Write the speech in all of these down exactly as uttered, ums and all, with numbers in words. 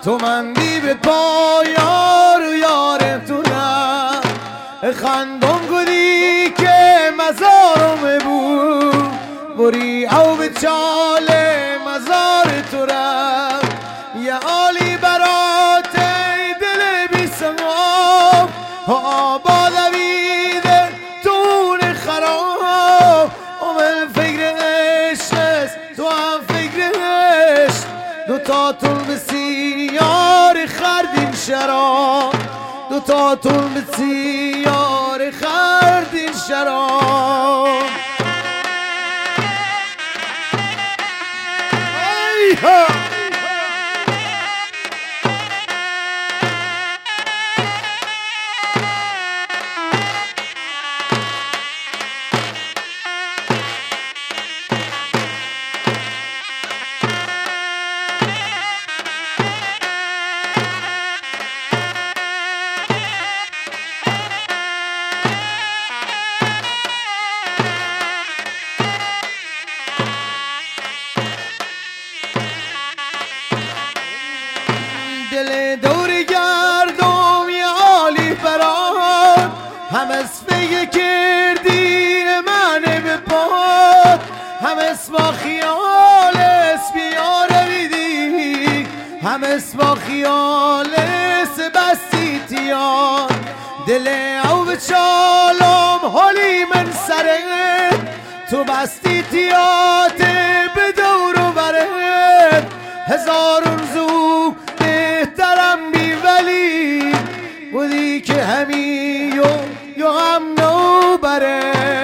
تو من بی به پایار و یار تو رم خندم گودی که مزارم بود بری او به چال مزار تو رم یه عالی برات دل بی سمام آباد ویده تون خراب امن فکر عشق تو هم فکر عشق دوتاتون بسیار خردین شراب دوتاتون بسیار خردین شراب ایها دل دور گردم یه عالی برات هم اسفه کردی من به پاد هم اسما خیال اسبیا رویدی هم اسما خیال سبستی تیان دل او به چالم حالی من سره تو بستی تیات به دور و بره هزارون زو بهترم بی ولی بودی که همی و یا هم نو بره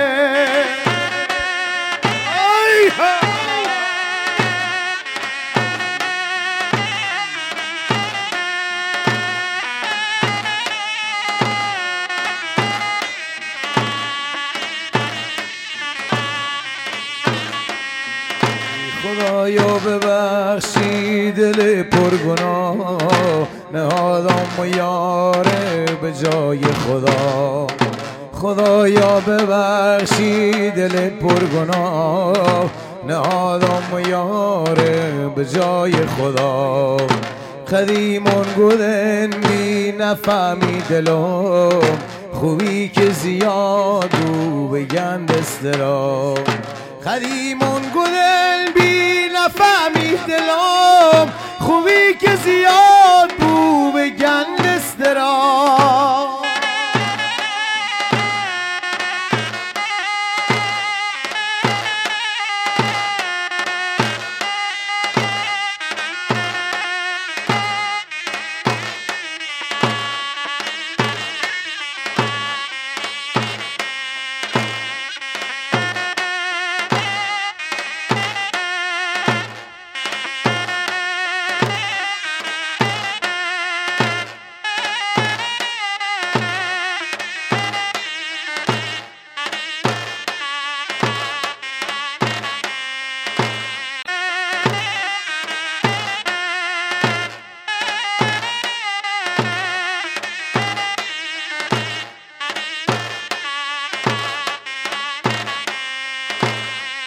خدایا ببخشی دل پرگناه نهادم و یاره به جای خدا خدایا ببخشی دل پرگناه نهادم و یاره به جای خدا قدیمون گودن بی نفهمی دلم خوبی که زیاد رو بگن دسترام قدیمون گودن بی نفهمی دلم خوبی که زیاد بو بگن دسترام